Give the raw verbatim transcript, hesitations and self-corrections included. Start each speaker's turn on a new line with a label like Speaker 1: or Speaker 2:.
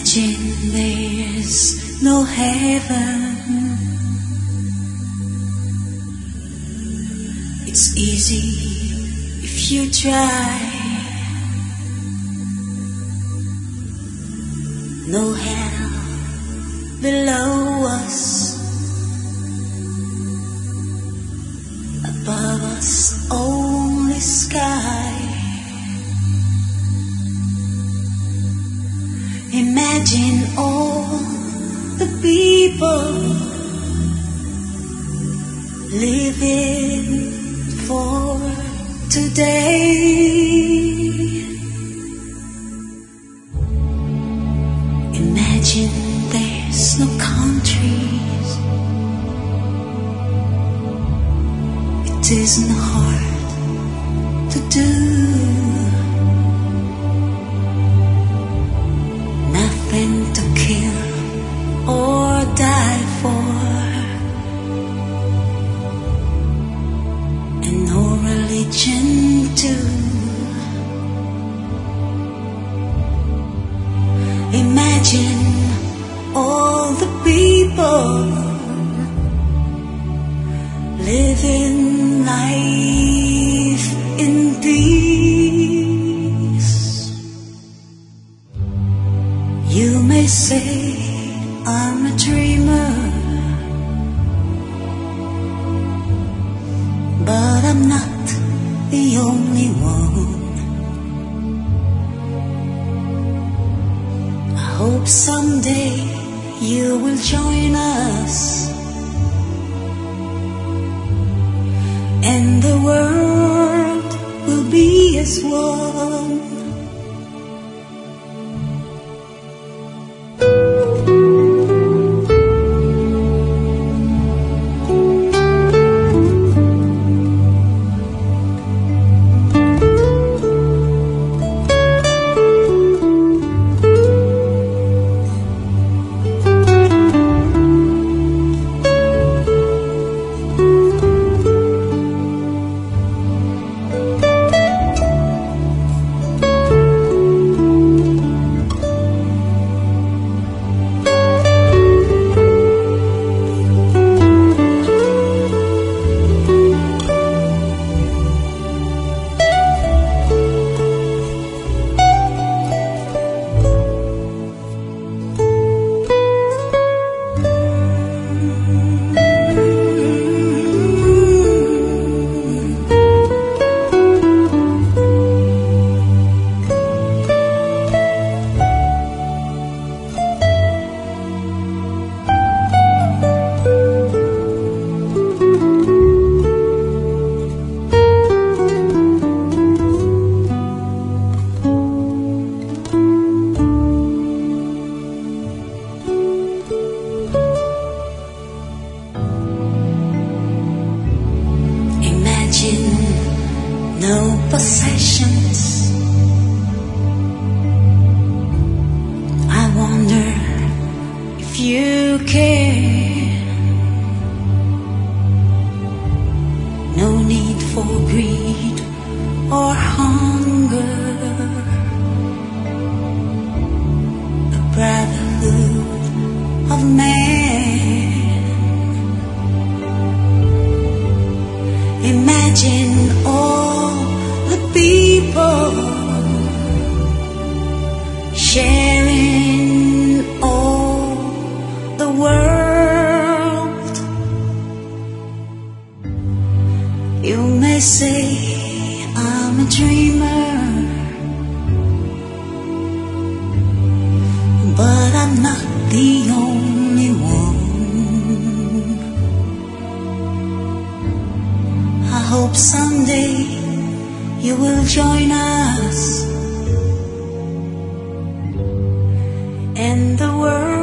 Speaker 1: Imagine there's no heaven. It's easy if you try. No hell below us, above us only sky. Imagine all the people living for today. Imagine there's no countries. It isn't hard to do. Nothing to kill or die for, and no religion too. Imagine all the people living life in peace. You may say I'm a dreamer, but I'm not the only one. I hope someday you will join us, and the world will be as one. No possessions. I wonder if you care. No need for greed or hunger. A brotherhood of man. Imagine all the people sharing all the world. You may say I'm a dreamer, but I'm not the only one. I hope someday you will join us, and the world